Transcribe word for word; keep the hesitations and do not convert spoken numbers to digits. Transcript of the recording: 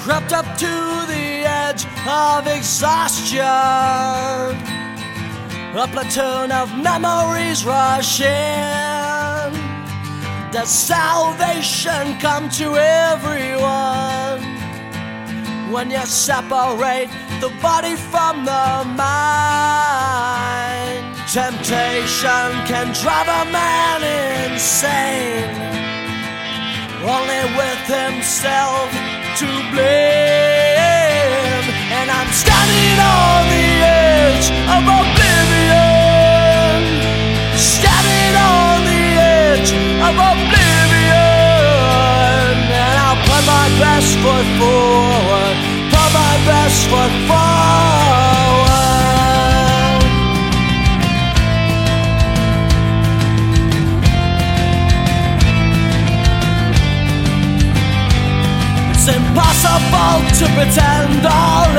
crept up to the edge of exhaustion. A platoon of memories rush in. Does salvation come to everyone when you separate the body from the mind? Temptation can drive a man insane, only with himself to blame. And I'm standing on the edge of oblivion, standing on the edge of oblivion. And I'll put my best foot forward, put my best foot forward. It's impossible to pretend all